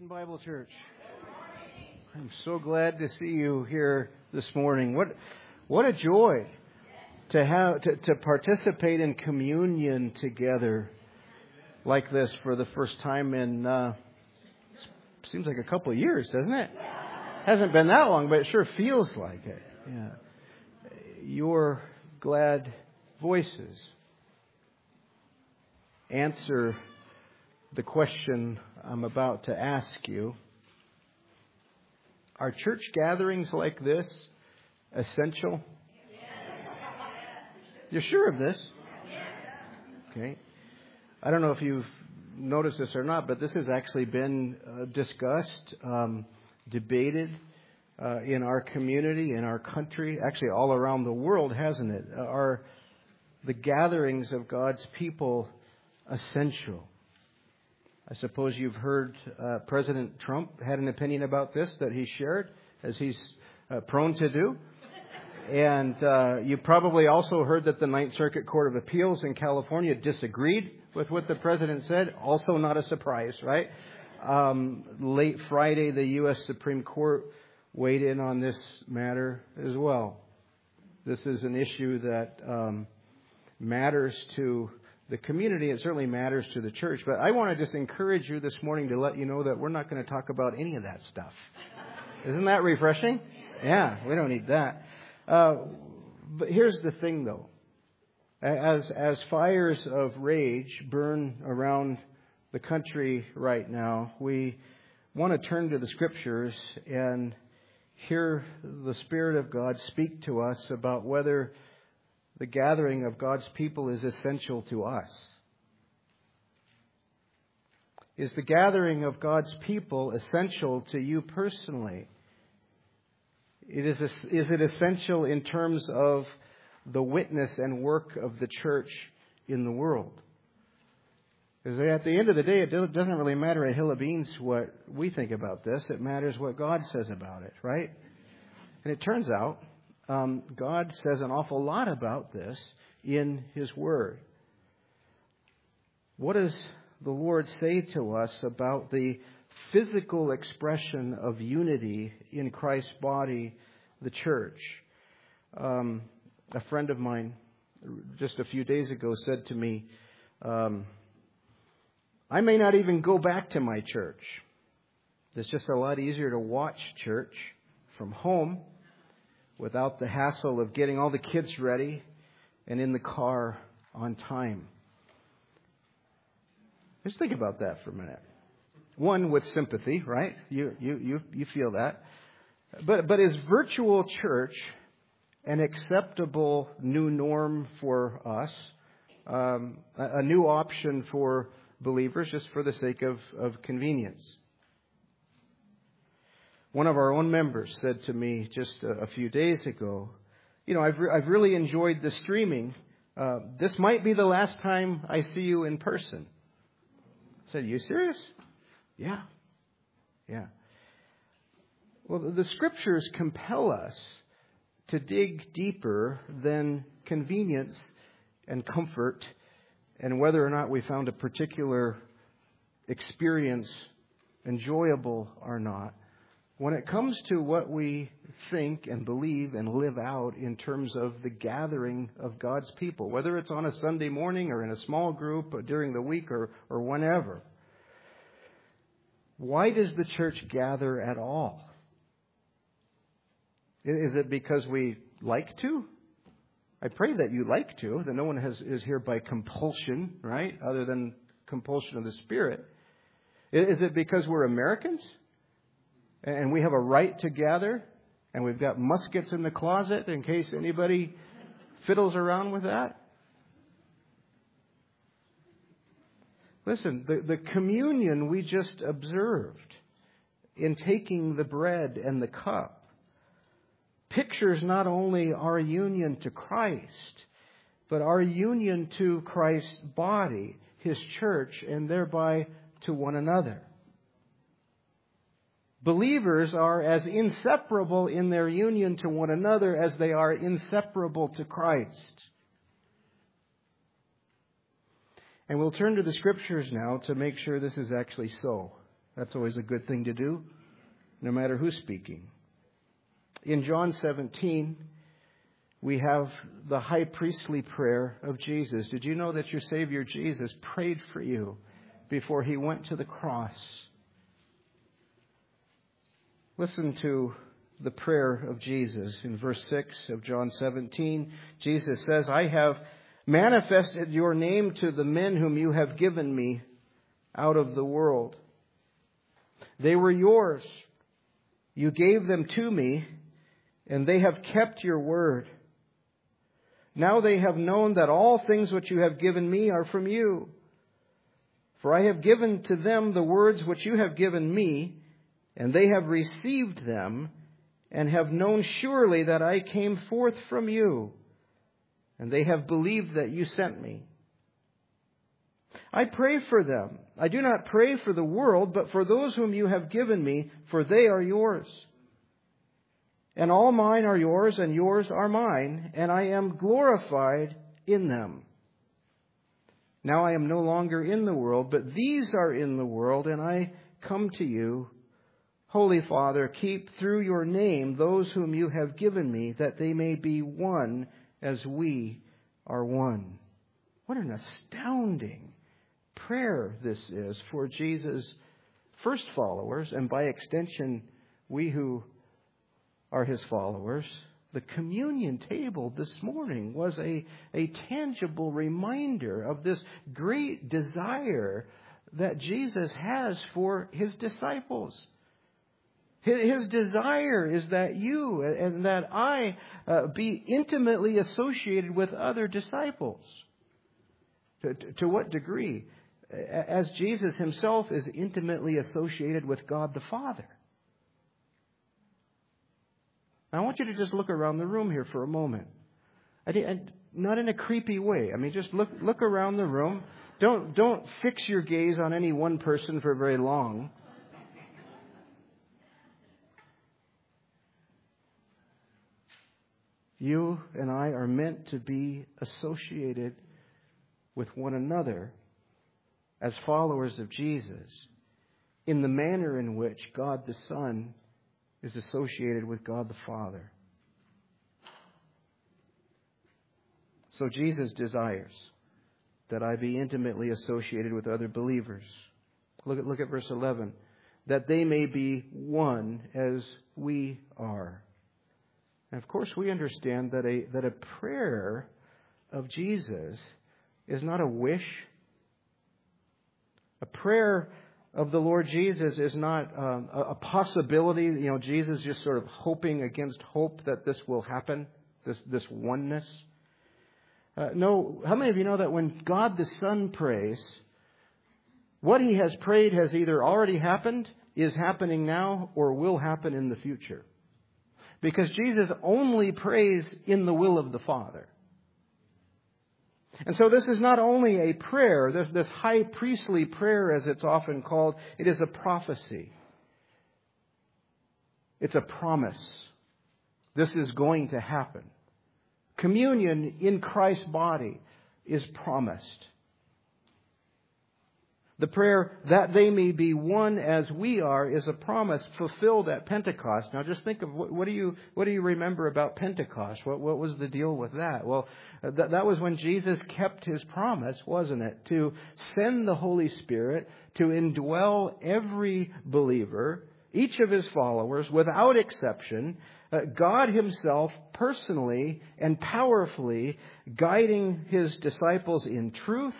Bible Church. I'm so glad to see you here this morning. What a joy to participate in communion together like this for the first time in seems like a couple of years, doesn't it? Hasn't been that long, but it sure feels like it. Yeah. Your glad voices answer the question I'm about to ask you. Are church gatherings like this essential? You're sure of this? Okay. I don't know if you've noticed this or not, but this has actually been discussed, debated in our community, in our country, actually all around the world, hasn't it? Are the gatherings of God's people essential? I suppose you've heard President Trump had an opinion about this that he shared, as he's prone to do. And you probably also heard that the Ninth Circuit Court of Appeals in California disagreed with what the president said. Also not a surprise, right? Late Friday, the U.S. Supreme Court weighed in on this matter as well. This is an issue that matters to the community. It certainly matters to the church. But I want to just encourage you this morning to let you know that we're not going to talk about any of that stuff. Isn't that refreshing? Yeah, we don't need that. But here's the thing, though. As fires of rage burn around the country right now, we want to turn to the Scriptures and hear the Spirit of God speak to us about whether the gathering of God's people is essential to us. Is the gathering of God's people essential to you personally? Is it essential in terms of the witness and work of the church in the world? Because at the end of the day, it doesn't really matter a hill of beans what we think about this. It matters what God says about it, right? And it turns out God says an awful lot about this in His Word. What does the Lord say to us about the physical expression of unity in Christ's body, the church? A friend of mine just a few days ago said to me, I may not even go back to my church. It's just a lot easier to watch church from home without the hassle of getting all the kids ready and in the car on time. Just think about that for a minute. One, with sympathy, right? You feel that. But is virtual church an acceptable new norm for us? A new option for believers just for the sake of convenience? One of our own members said to me just a few days ago, I've really enjoyed the streaming. This might be the last time I see you in person. I said, you serious? Yeah. Well, the Scriptures compel us to dig deeper than convenience and comfort and whether or not we found a particular experience enjoyable or not. When it comes to what we think and believe and live out in terms of the gathering of God's people, whether it's on a Sunday morning or in a small group or during the week or whenever, why does the church gather at all? Is it because we like to? I pray that you like to, that no one is here by compulsion, right? Other than compulsion of the Spirit. Is it because we're Americans? And we have a right to gather, and we've got muskets in the closet in case anybody fiddles around with that? Listen, the communion we just observed in taking the bread and the cup pictures not only our union to Christ, but our union to Christ's body, His church, and thereby to one another. Believers are as inseparable in their union to one another as they are inseparable to Christ. And we'll turn to the Scriptures now to make sure this is actually so. That's always a good thing to do, no matter who's speaking. In John 17, we have the high priestly prayer of Jesus. Did you know that your Savior Jesus prayed for you before He went to the cross? Listen to the prayer of Jesus in verse 6 of John 17. Jesus says, I have manifested your name to the men whom you have given me out of the world. They were yours. You gave them to me, and they have kept your word. Now they have known that all things which you have given me are from you. For I have given to them the words which you have given me, and they have received them, and have known surely that I came forth from you, and they have believed that you sent me. I pray for them. I do not pray for the world, but for those whom you have given me, for they are yours. And all mine are yours, and yours are mine, and I am glorified in them. Now I am no longer in the world, but these are in the world, and I come to you. Holy Father, keep through your name those whom you have given me, that they may be one as we are one. What an astounding prayer this is for Jesus' first followers, and by extension, we who are His followers. The communion table this morning was a tangible reminder of this great desire that Jesus has for His disciples. His desire is that you and that I be intimately associated with other disciples. To what degree? As Jesus Himself is intimately associated with God the Father. Now, I want you to just look around the room here for a moment. Not in a creepy way. I mean, just look around the room. Don't fix your gaze on any one person for very long. You and I are meant to be associated with one another as followers of Jesus in the manner in which God the Son is associated with God the Father. So Jesus desires that I be intimately associated with other believers. Look at verse 11. That they may be one as we are. And of course, we understand that a prayer of Jesus is not a wish. A prayer of the Lord Jesus is not a possibility. You know, Jesus just sort of hoping against hope that this will happen, this oneness. No, how many of you know that when God the Son prays, what He has prayed has either already happened, is happening now, or will happen in the future? Because Jesus only prays in the will of the Father. And so this is not only a prayer, this high priestly prayer as it's often called, it is a prophecy. It's a promise. This is going to happen. Communion in Christ's body is promised. The prayer, that they may be one as we are, is a promise fulfilled at Pentecost. Now just think of, what do you remember about Pentecost? What was the deal with that? Well, that was when Jesus kept His promise, wasn't it? To send the Holy Spirit to indwell every believer, each of His followers, without exception, God Himself personally and powerfully guiding His disciples in truth,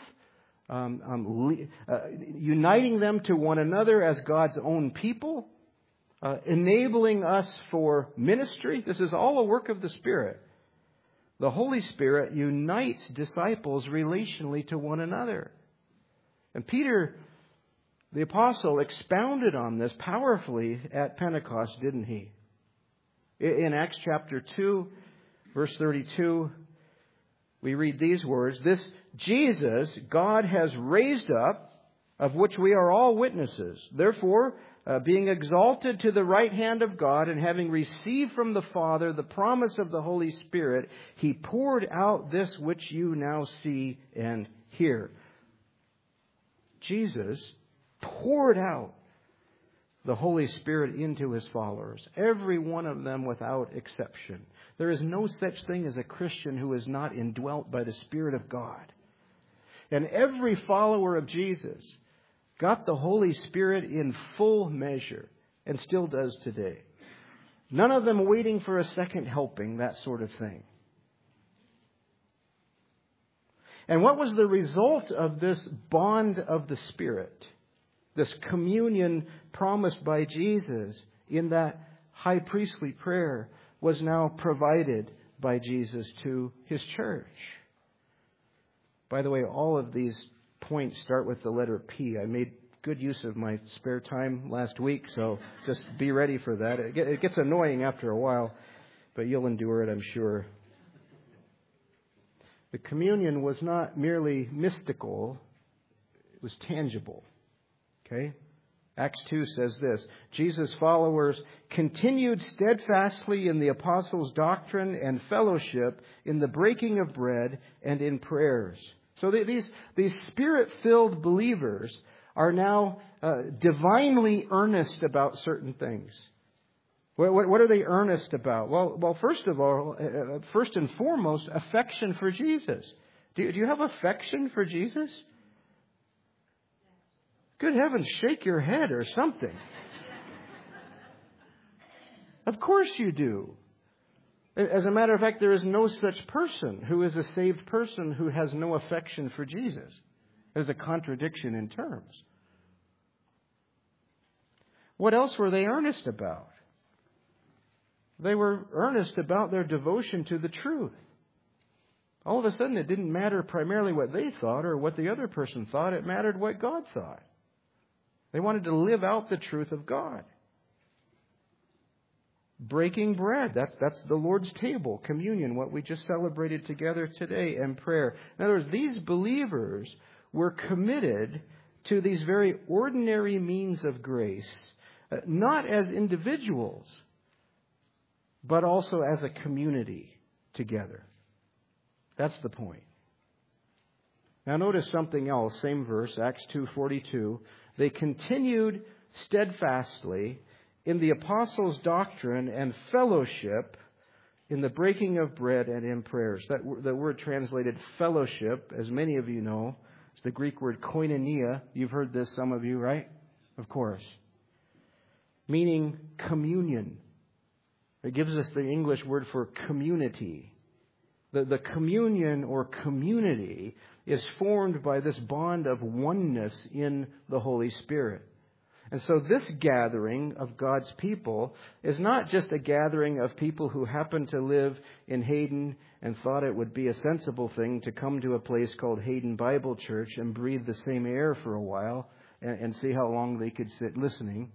uniting them to one another as God's own people, enabling us for ministry. This is all a work of the Spirit. The Holy Spirit unites disciples relationally to one another. And Peter, the apostle, expounded on this powerfully at Pentecost, didn't he? In Acts chapter 2, verse 32, we read these words, "This Jesus God has raised up, of which we are all witnesses. Therefore, being exalted to the right hand of God, and having received from the Father the promise of the Holy Spirit, He poured out this which you now see and hear." Jesus poured out the Holy Spirit into His followers. Every one of them without exception. There is no such thing as a Christian who is not indwelt by the Spirit of God. And every follower of Jesus got the Holy Spirit in full measure and still does today. None of them waiting for a second helping, that sort of thing. And what was the result of this bond of the Spirit? This communion promised by Jesus in that high priestly prayer was now provided by Jesus to His church. By the way, all of these points start with the letter P. I made good use of my spare time last week, so just be ready for that. It gets annoying after a while, but you'll endure it, I'm sure. The communion was not merely mystical, it was tangible. Okay? Acts 2 says this, Jesus' followers continued steadfastly in the apostles' doctrine and fellowship, in the breaking of bread and in prayers. So these Spirit-filled believers are now divinely earnest about certain things. What are they earnest about? Well, first of all, first and foremost, affection for Jesus. Do you have affection for Jesus? Good heavens, shake your head or something. Of course you do. As a matter of fact, there is no such person who is a saved person who has no affection for Jesus. There's a contradiction in terms. What else were they earnest about? They were earnest about their devotion to the truth. All of a sudden, it didn't matter primarily what they thought or what the other person thought. It mattered what God thought. They wanted to live out the truth of God. Breaking bread, that's the Lord's table, communion, what we just celebrated together today, and prayer. In other words, these believers were committed to these very ordinary means of grace, not as individuals, but also as a community together. That's the point. Now notice something else, same verse, Acts 2:42. They continued steadfastly in the apostles' doctrine and fellowship, in the breaking of bread and in prayers. The word translated fellowship, as many of you know, is the Greek word koinonia. You've heard this, some of you, right? Of course. Meaning communion. It gives us the English word for community. The communion or community is formed by this bond of oneness in the Holy Spirit. And so this gathering of God's people is not just a gathering of people who happen to live in Hayden and thought it would be a sensible thing to come to a place called Hayden Bible Church and breathe the same air for a while and see how long they could sit listening.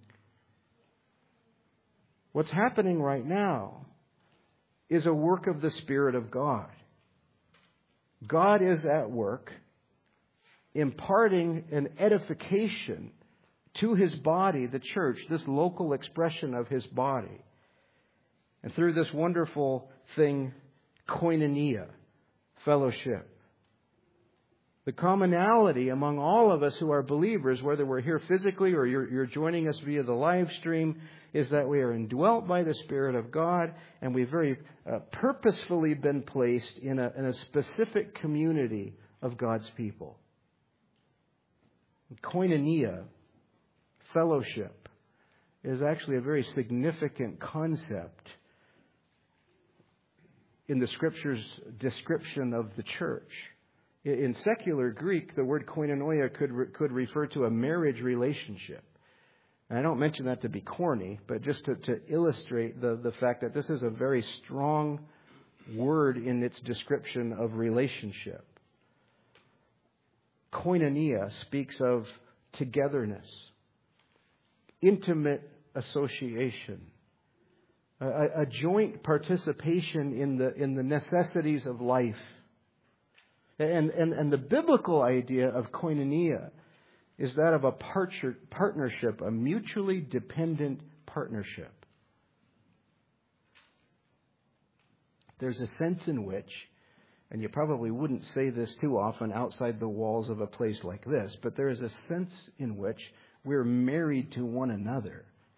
What's happening right now is a work of the Spirit of God. God is at work imparting an edification to His body, the church, this local expression of His body. And through this wonderful thing, koinonia, fellowship. The commonality among all of us who are believers, whether we're here physically or you're joining us via the live stream, is that we are indwelt by the Spirit of God, and we've very purposefully been placed in a specific community of God's people. Koinonia, fellowship, is actually a very significant concept in the Scripture's description of the church. In secular Greek, the word koinonia could refer to a marriage relationship. And I don't mention that to be corny, but just to illustrate the fact that this is a very strong word in its description of relationship. Koinonia speaks of togetherness, intimate association, a joint participation in the necessities of life. And the biblical idea of koinonia is that of a partnership, a mutually dependent partnership. There's a sense in which, and you probably wouldn't say this too often outside the walls of a place like this, but there is a sense in which we're married to one another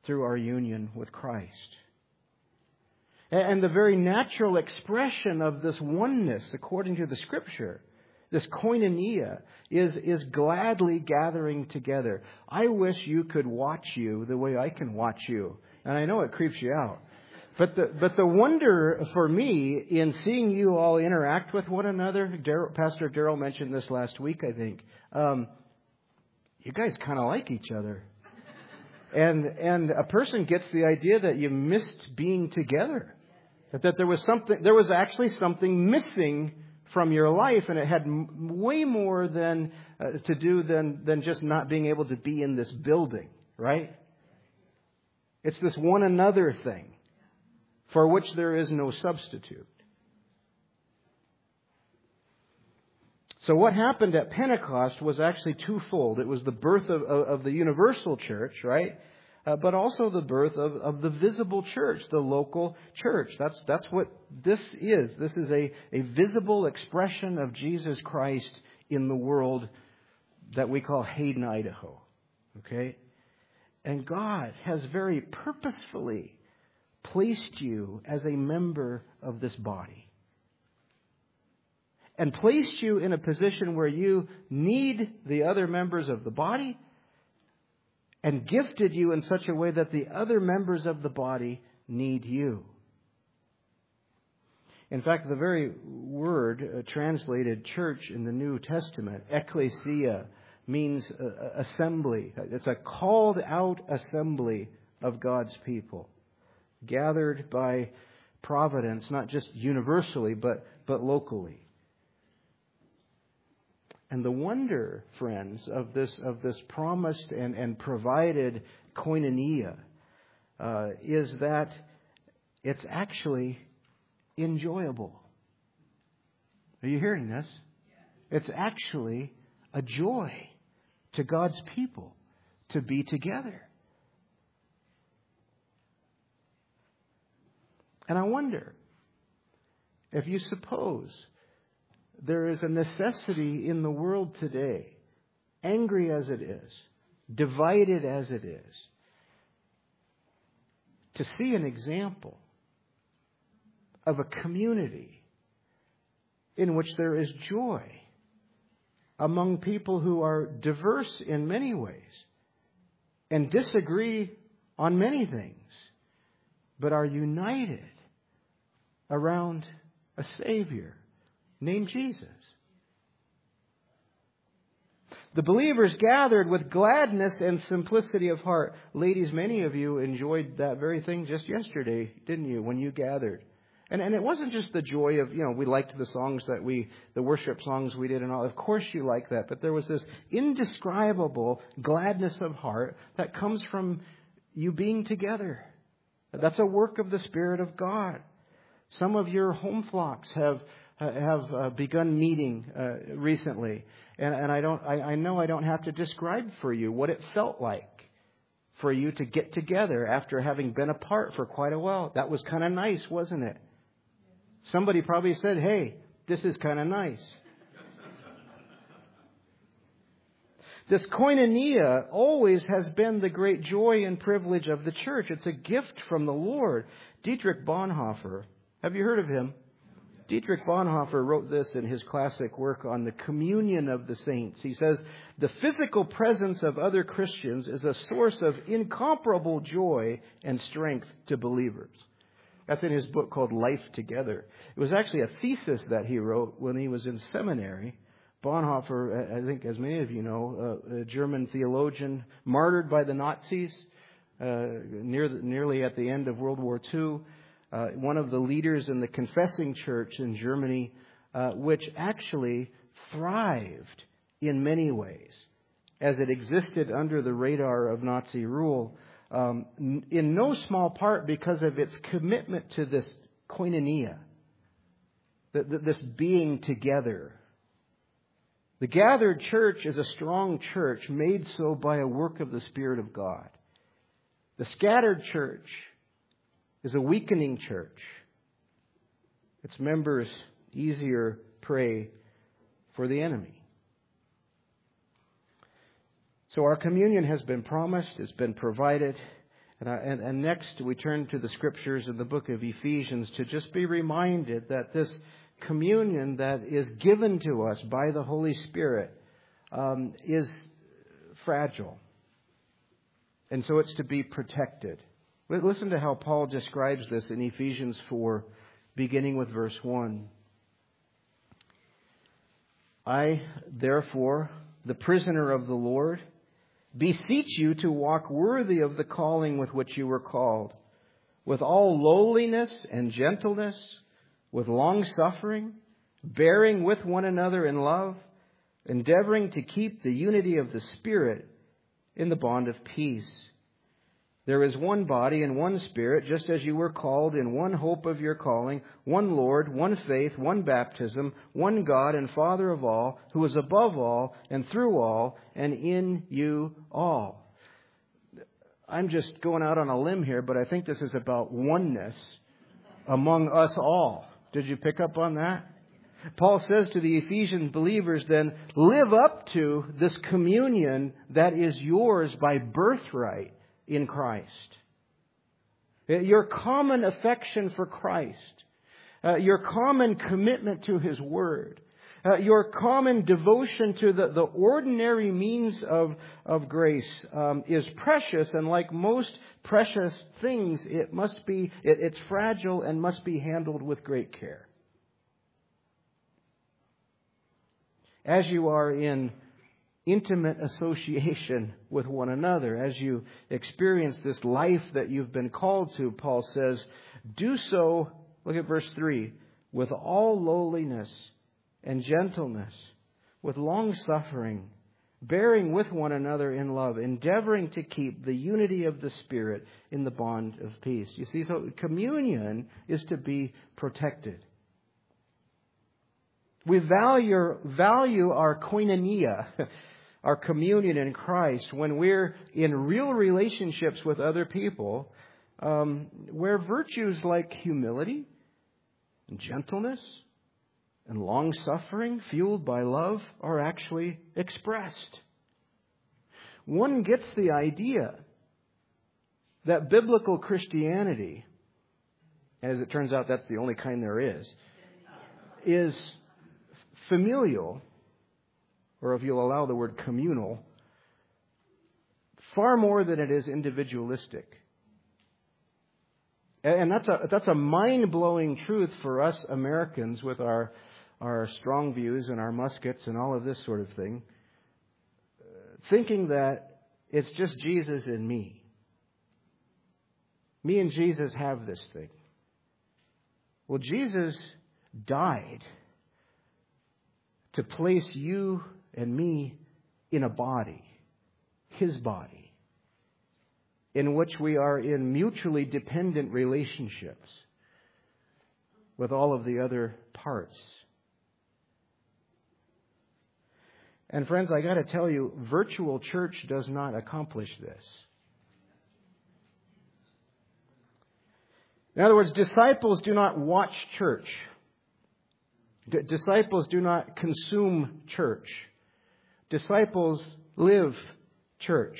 through our union with Christ. And the very natural expression of this oneness, according to the Scripture, this koinonia, is gladly gathering together. I wish you could watch you the way I can watch you. And I know it creeps you out. But the wonder for me in seeing you all interact with one another, Pastor Darrell mentioned this last week, I think. You guys kind of like each other. And a person gets the idea that you missed being together. That there was actually something missing from your life, and it had way more to do than just not being able to be in this building, right? It's this one another thing for which there is no substitute. So what happened at Pentecost was actually twofold. It was the birth of the universal church, right? But also the birth of the visible church, the local church. That's what this is. This is a visible expression of Jesus Christ in the world that we call Hayden, Idaho. Okay? And God has very purposefully placed you as a member of this body. And placed you in a position where you need the other members of the body, and gifted you in such a way that the other members of the body need you. In fact, the very word translated church in the New Testament, ecclesia, means assembly. It's a called out assembly of God's people, gathered by providence, not just universally, but locally. And the wonder, friends, of this promised and provided koinonia is that it's actually enjoyable. Are you hearing this? It's actually a joy to God's people to be together. And I wonder if you suppose there is a necessity in the world today, angry as it is, divided as it is, to see an example of a community in which there is joy among people who are diverse in many ways and disagree on many things, but are united around a Savior named Jesus. The believers gathered with gladness and simplicity of heart. Ladies, many of you enjoyed that very thing just yesterday, didn't you, when you gathered? And it wasn't just the joy of, we liked the songs the worship songs we did and all. Of course you like that. But there was this indescribable gladness of heart that comes from you being together. That's a work of the Spirit of God. Some of your home flocks have begun meeting recently, and I know I don't have to describe for you what it felt like for you to get together after having been apart for quite a while. That was kind of nice, wasn't it? Somebody probably said, "Hey, this is kind of nice." This koinonia always has been the great joy and privilege of the church. It's a gift from the Lord. Dietrich Bonhoeffer, have you heard of him? Dietrich Bonhoeffer wrote this in his classic work on the communion of the saints. He says, "The physical presence of other Christians is a source of incomparable joy and strength to believers." That's in his book called Life Together. It was actually a thesis that he wrote when he was in seminary. Bonhoeffer, I think as many of you know, a German theologian, martyred by the Nazis nearly at the end of World War II. One of the leaders in the confessing church in Germany, which actually thrived in many ways as it existed under the radar of Nazi rule, in no small part because of its commitment to this koinonia, this being together. The gathered church is a strong church made so by a work of the Spirit of God. The scattered church is a weakening church. Its members easier prey for the enemy. So our communion has been promised, it's been provided, And next, we turn to the Scriptures in the book of Ephesians to just be reminded that this communion that is given to us by the Holy Spirit is fragile. And so it's to be protected. Listen to how Paul describes this in Ephesians 4, beginning with verse 1. I, therefore, the prisoner of the Lord, beseech you to walk worthy of the calling with which you were called, with all lowliness and gentleness, with long suffering, bearing with one another in love, endeavoring to keep the unity of the Spirit in the bond of peace. There is one body and one Spirit, just as you were called in one hope of your calling, one Lord, one faith, one baptism, one God and Father of all, who is above all and through all and in you all. I'm just going out on a limb here, but I think this is about oneness among us all. Did you pick up on that? Paul says to the Ephesian believers then, live up to this communion that is yours by birthright in Christ. Your common affection for Christ, your common commitment to His Word, your common devotion to the ordinary means of grace is precious, and like most precious things, it's fragile and must be handled with great care. As you are in intimate association with one another, as you experience this life that you've been called to, Paul says, do so, look at verse 3, with all lowliness and gentleness, with long suffering, bearing with one another in love, endeavoring to keep the unity of the Spirit in the bond of peace. You see, so communion is to be protected. We value our koinonia, our communion in Christ, when we're in real relationships with other people, where virtues like humility and gentleness and long suffering, fueled by love, are actually expressed. One gets the idea that biblical Christianity, as it turns out that's the only kind there is familial, or if you'll allow the word communal, far more than it is individualistic. And that's a mind-blowing truth for us Americans with our strong views and our muskets and all of this sort of thing. Thinking that it's just Jesus and me. Me and Jesus have this thing. Well, Jesus died to place you and me in a body, His body, in which we are in mutually dependent relationships with all of the other parts. And friends, I got to tell you, virtual church does not accomplish this. In other words, disciples do not watch church. Disciples do not consume church. Disciples live church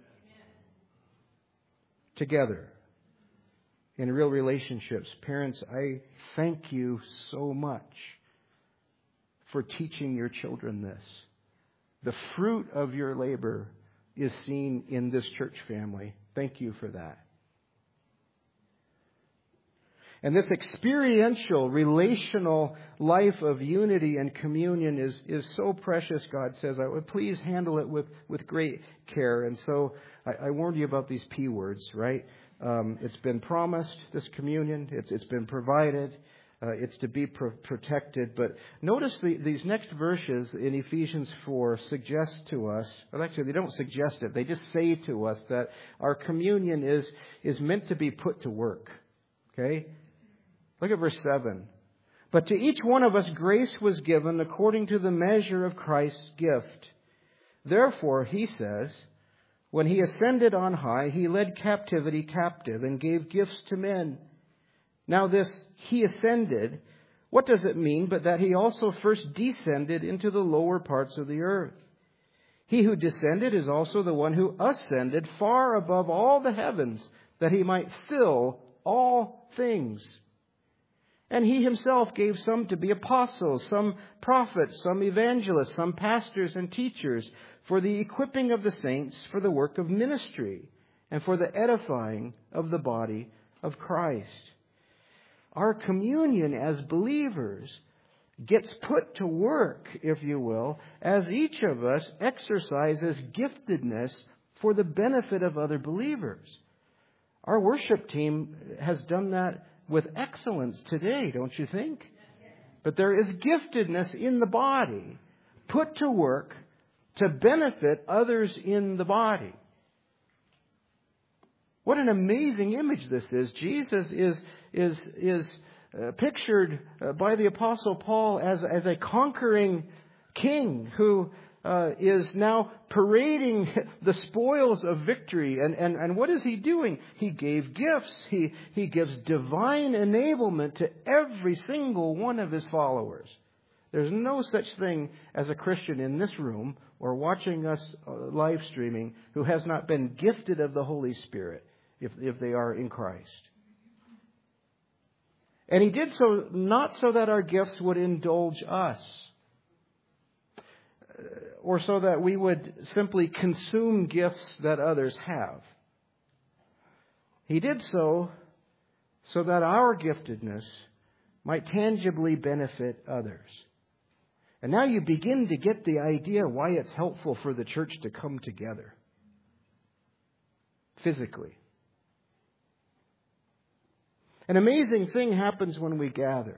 together in real relationships. Parents, I thank you so much for teaching your children this. The fruit of your labor is seen in this church family. Thank you for that. And this experiential, relational life of unity and communion is so precious, God says. Please handle it with great care. And so I warned you about these P words, right? It's been promised, this communion. It's been provided. It's to be protected. But notice these next verses in Ephesians 4 suggest to us, well, actually they don't suggest it. They just say to us that our communion is meant to be put to work. Okay? Look at verse 7. But to each one of us grace was given according to the measure of Christ's gift. Therefore, he says, when He ascended on high, He led captivity captive and gave gifts to men. Now this He ascended, what does it mean but that He also first descended into the lower parts of the earth? He who descended is also the one who ascended far above all the heavens, that he might fill all things. And he himself gave some to be apostles, some prophets, some evangelists, some pastors and teachers, for the equipping of the saints, for the work of ministry, and for the edifying of the body of Christ. Our communion as believers gets put to work, if you will, as each of us exercises giftedness for the benefit of other believers. Our worship team has done that with excellence today, don't you think? But there is giftedness in the body put to work to benefit others in the body. What an amazing image this is. Jesus is pictured by the Apostle Paul as a conquering king who is now parading the spoils of victory. And what is he doing? He gave gifts. He gives divine enablement to every single one of his followers. There's no such thing as a Christian in this room or watching us live streaming who has not been gifted of the Holy Spirit if they are in Christ. And he did so not so that our gifts would indulge us, or so that we would simply consume gifts that others have. He did so that our giftedness might tangibly benefit others. And now you begin to get the idea why it's helpful for the church to come together physically. An amazing thing happens when we gather.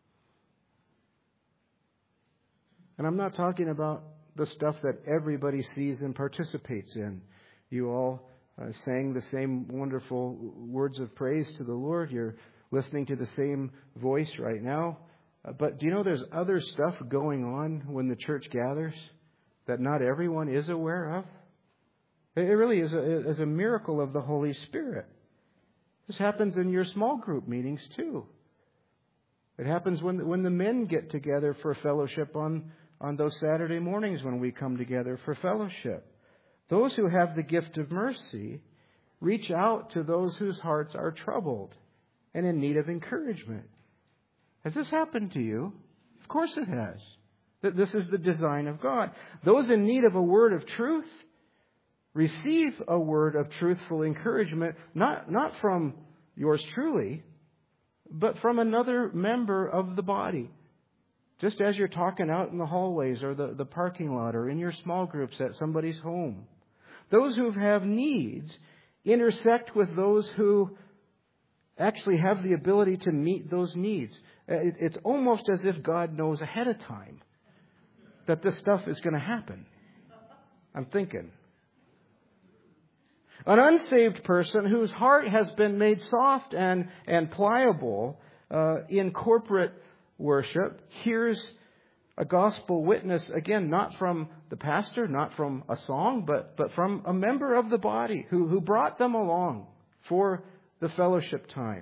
And I'm not talking about the stuff that everybody sees and participates in. You all sang the same wonderful words of praise to the Lord. You're listening to the same voice right now. But do you know there's other stuff going on when the church gathers that not everyone is aware of? It really is a miracle of the Holy Spirit. This happens in your small group meetings too. It happens when the men get together for fellowship on those Saturday mornings when we come together for fellowship. Those who have the gift of mercy reach out to those whose hearts are troubled and in need of encouragement. Has this happened to you? Of course it has. This is the design of God. Those in need of a word of truth receive a word of truthful encouragement, not from yours truly, but from another member of the body. Just as you're talking out in the hallways or the parking lot or in your small groups at somebody's home. Those who have needs intersect with those who actually have the ability to meet those needs. It's almost as if God knows ahead of time that this stuff is going to happen. I'm thinking. An unsaved person whose heart has been made soft and pliable in corporate worship hears a gospel witness, again, not from the pastor, not from a song, but from a member of the body who brought them along for the fellowship time.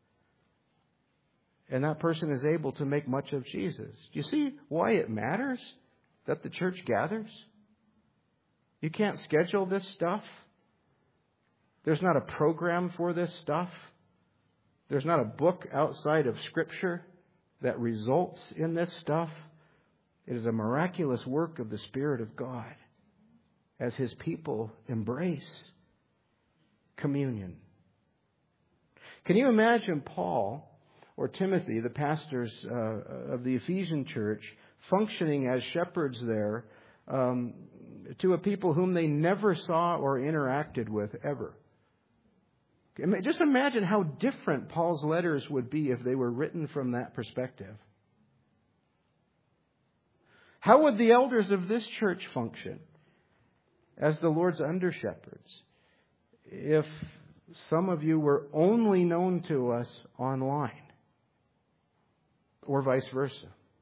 And that person is able to make much of Jesus. Do you see why it matters that the church gathers? You can't schedule this stuff. There's not a program for this stuff. There's not a book outside of Scripture that results in this stuff. It is a miraculous work of the Spirit of God as His people embrace communion. Can you imagine Paul or Timothy, the pastors of the Ephesian church, functioning as shepherds there to a people whom they never saw or interacted with ever? Just imagine how different Paul's letters would be if they were written from that perspective. How would the elders of this church function as the Lord's under-shepherds if some of you were only known to us online or vice versa?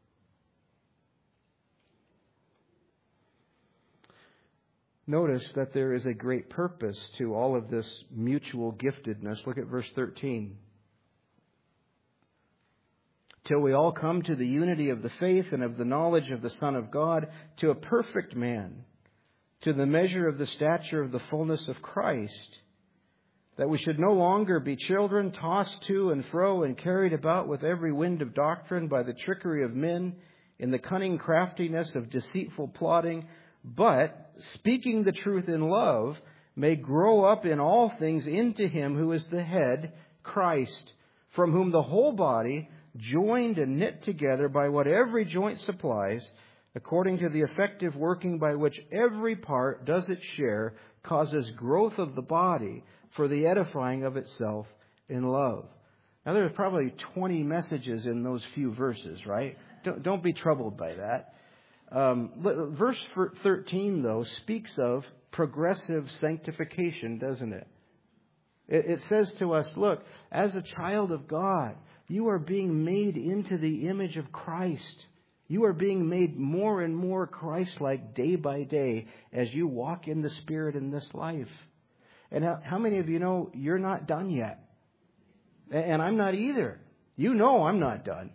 Notice that there is a great purpose to all of this mutual giftedness. Look at verse 13. Till we all come to the unity of the faith and of the knowledge of the Son of God, to a perfect man, to the measure of the stature of the fullness of Christ, that we should no longer be children tossed to and fro and carried about with every wind of doctrine by the trickery of men in the cunning craftiness of deceitful plotting, but, speaking the truth in love, may grow up in all things into Him who is the head, Christ, from whom the whole body, joined and knit together by what every joint supplies, according to the effective working by which every part does its share, causes growth of the body for the edifying of itself in love. Now, there's probably 20 messages in those few verses, right? Don't be troubled by that. Verse 13, though, speaks of progressive sanctification, doesn't it? It says to us, look, as a child of God, you are being made into the image of Christ. You are being made more and more Christ-like day by day as you walk in the Spirit in this life. And how many of you know you're not done yet? And I'm not either. You know I'm not done.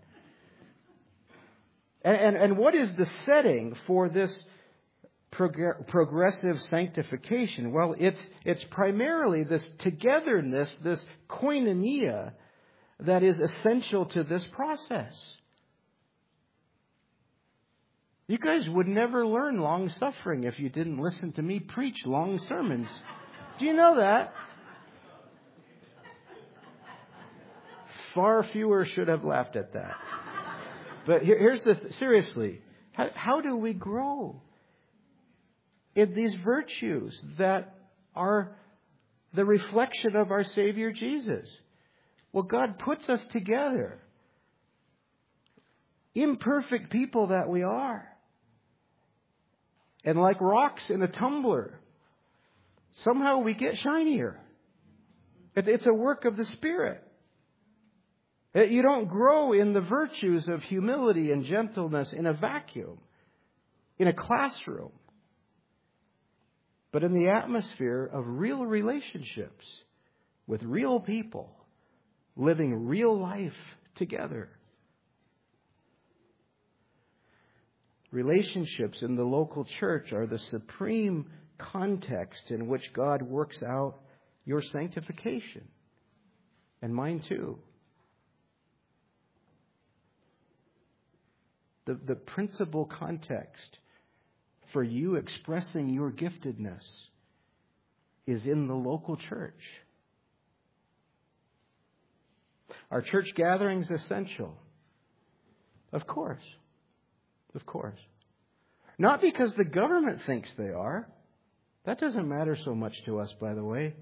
And what is the setting for this progressive sanctification? Well, it's primarily this togetherness, this koinonia, that is essential to this process. You guys would never learn long suffering if you didn't listen to me preach long sermons. Do you know that? Far fewer should have laughed at that. But here's seriously, how do we grow in these virtues that are the reflection of our Savior Jesus? Well, God puts us together, imperfect people that we are. And like rocks in a tumbler, somehow we get shinier. It's a work of the Spirit. You don't grow in the virtues of humility and gentleness in a vacuum, in a classroom, but in the atmosphere of real relationships with real people, living real life together. Relationships in the local church are the supreme context in which God works out your sanctification. And mine too. The principal context for you expressing your giftedness is in the local church. Are church gatherings essential? Of course. Of course. Not because the government thinks they are. That doesn't matter so much to us, by the way.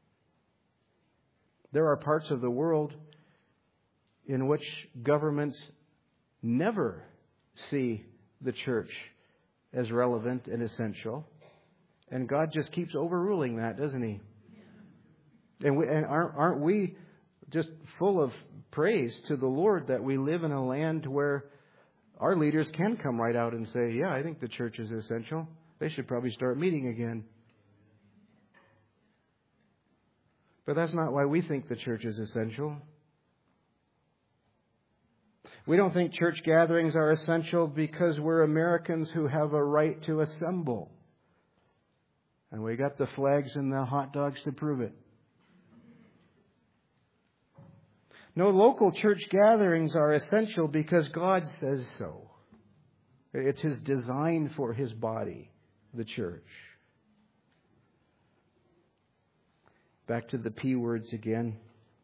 There are parts of the world in which governments never see the church as relevant and essential. And God just keeps overruling that, doesn't He? And aren't we just full of praise to the Lord that we live in a land where our leaders can come right out and say, yeah, I think the church is essential. They should probably start meeting again. But that's not why we think the church is essential. We don't think church gatherings are essential because we're Americans who have a right to assemble. And we got the flags and the hot dogs to prove it. No, local church gatherings are essential because God says so. It's His design for His body, the church. Back to the P words again.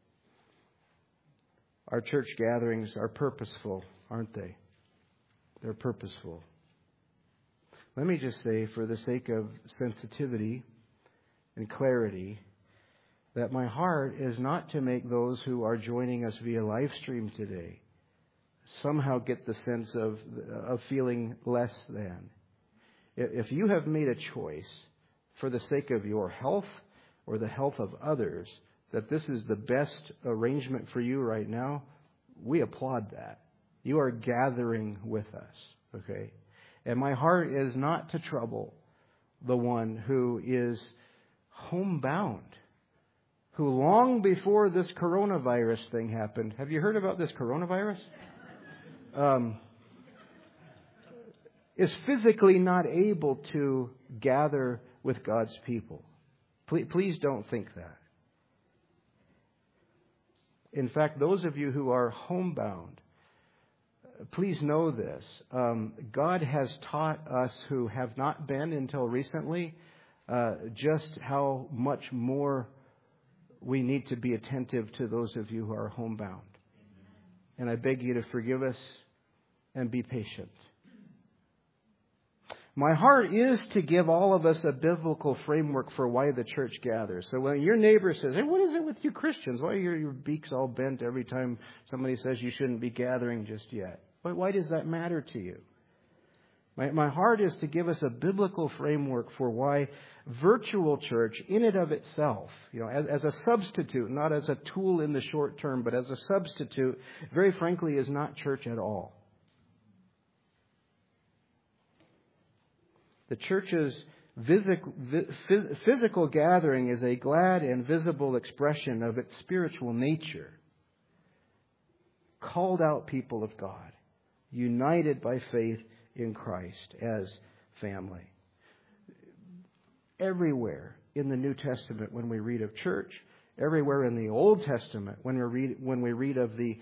Our church gatherings are purposeful, aren't they? They're purposeful. Let me just say, for the sake of sensitivity and clarity, that my heart is not to make those who are joining us via live stream today somehow get the sense of feeling less than. If you have made a choice for the sake of your health or the health of others, that this is the best arrangement for you right now, we applaud that. You are gathering with us, okay? And my heart is not to trouble the one who is homebound, who long before this coronavirus thing happened. Have you heard about this coronavirus? is physically not able to gather with God's people. Please don't think that. In fact, those of you who are homebound, please know this. God has taught us who have not been until recently just how much more we need to be attentive to those of you who are homebound. And I beg you to forgive us and be patient. My heart is to give all of us a biblical framework for why the church gathers. So when your neighbor says, "Hey, what is it with you Christians? Why are your beaks all bent every time somebody says you shouldn't be gathering just yet?" Why does that matter to you? My heart is to give us a biblical framework for why virtual church in and of itself, as a substitute, not as a tool in the short term, but as a substitute, very frankly, is not church at all. The church's physical gathering is a glad and visible expression of its spiritual nature. Called out people of God, united by faith in Christ as family. Everywhere in the New Testament when we read of church, everywhere in the Old Testament when we read of the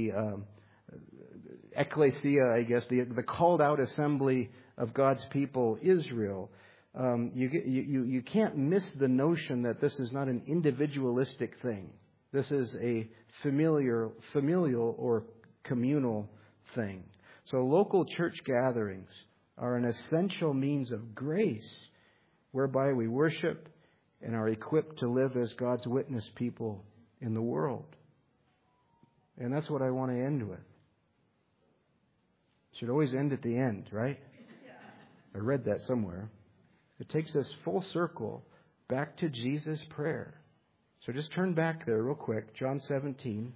ecclesia, I guess, the called out assembly of God's people, Israel, you can't miss the notion that this is not an individualistic thing. This is a familial or communal thing. So local church gatherings are an essential means of grace whereby we worship and are equipped to live as God's witness people in the world. And that's what I want to end with. Should always end at the end, right? I read that somewhere. It takes us full circle back to Jesus' prayer. So just turn back there real quick. John 17.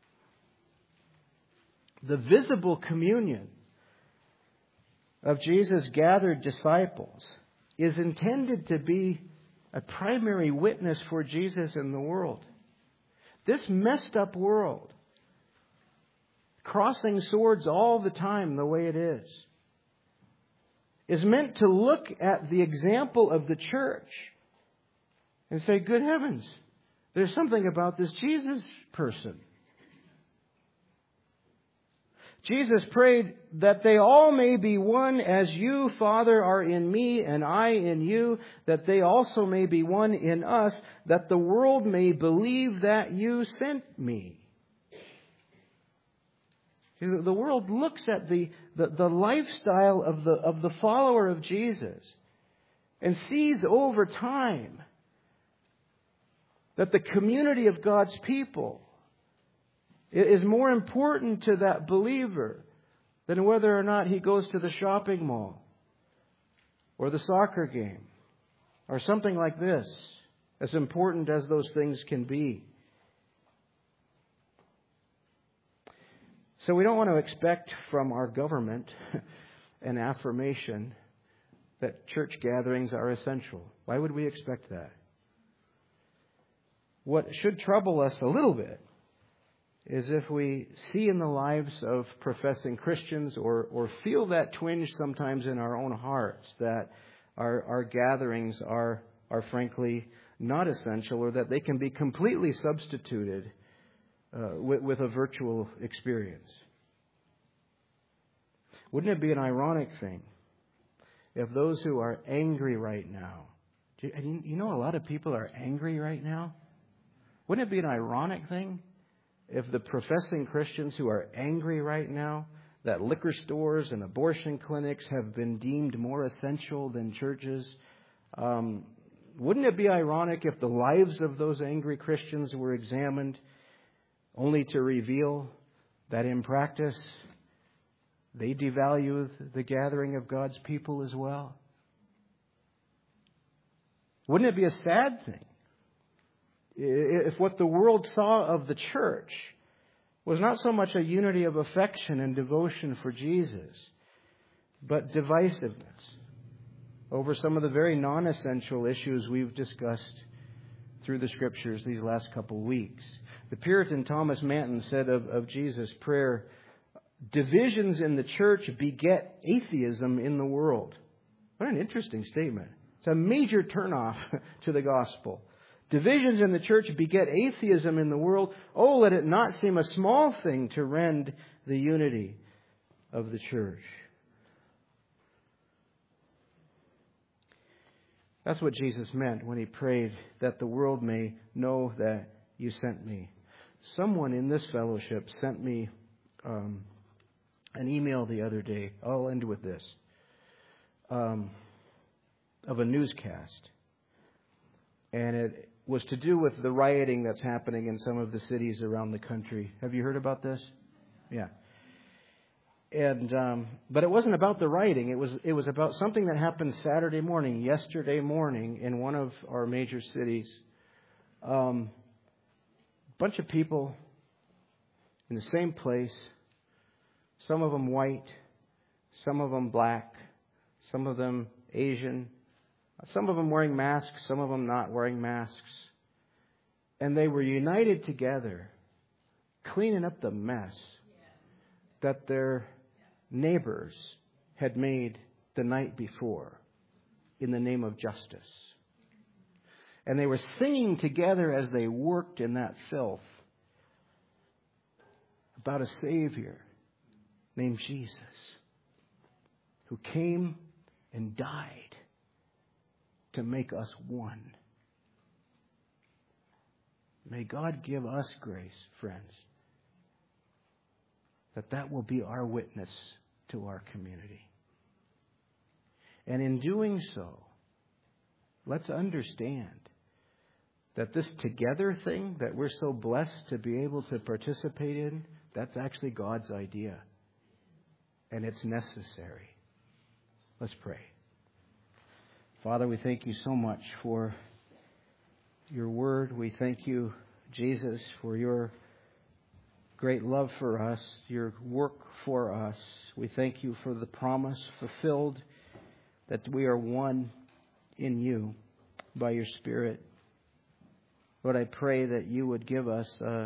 The visible communion of Jesus' gathered disciples is intended to be a primary witness for Jesus in the world. This messed up world, crossing swords all the time the way it is meant to look at the example of the church and say, good heavens, there's something about this Jesus person. Jesus prayed that they all may be one as you, Father, are in me and I in you, that they also may be one in us, that the world may believe that you sent me. The world looks at the lifestyle of the follower of Jesus and sees over time that the community of God's people is more important to that believer than whether or not he goes to the shopping mall or the soccer game or something like this, as important as those things can be. So we don't want to expect from our government an affirmation that church gatherings are essential. Why would we expect that? What should trouble us a little bit is if we see in the lives of professing Christians or feel that twinge sometimes in our own hearts that our gatherings are frankly not essential, or that they can be completely substituted with a virtual experience. Wouldn't it be an ironic thing if those who are angry right now, you know a lot of people are angry right now? Wouldn't it be an ironic thing if the professing Christians who are angry right now that liquor stores and abortion clinics have been deemed more essential than churches? Wouldn't it be ironic if the lives of those angry Christians were examined only to reveal that in practice they devalue the gathering of God's people as well? Wouldn't it be a sad thing if what the world saw of the church was not so much a unity of affection and devotion for Jesus, but divisiveness over some of the very non-essential issues we've discussed through the Scriptures these last couple weeks? The Puritan Thomas Manton said of Jesus' prayer, Divisions in the church beget atheism in the world. What an interesting statement. It's a major turnoff to the gospel. Divisions in the church beget atheism in the world. Oh, let it not seem a small thing to rend the unity of the church. That's what Jesus meant when He prayed that the world may know that You sent Me. Someone in this fellowship sent me an email the other day. I'll end with this. Of a newscast. And it was to do with the rioting that's happening in some of the cities around the country. Have you heard about this? Yeah. And but it wasn't about the rioting. It was about something that happened yesterday morning in one of our major cities. Bunch of people in the same place. Some of them white, some of them black, some of them Asian, some of them wearing masks, some of them not wearing masks. And they were united together, cleaning up the mess that their neighbors had made the night before in the name of justice. And they were singing together as they worked in that filth about a Savior named Jesus, who came and died to make us one. May God give us grace, friends, that will be our witness to our community. And in doing so, let's understand that this together thing that we're so blessed to be able to participate in, that's actually God's idea. And it's necessary. Let's pray. Father, we thank You so much for Your word. We thank You, Jesus, for Your great love for us, Your work for us. We thank You for the promise fulfilled that we are one in You by Your Spirit. Lord, I pray that You would give us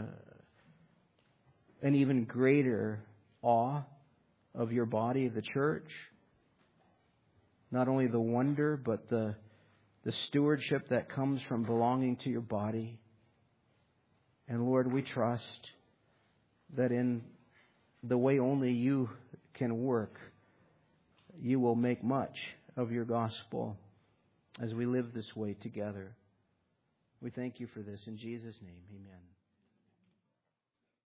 an even greater awe of Your body, the church. Not only the wonder, but the stewardship that comes from belonging to Your body. And Lord, we trust that in the way only You can work, You will make much of Your gospel as we live this way together. We thank You for this. In Jesus' name, amen.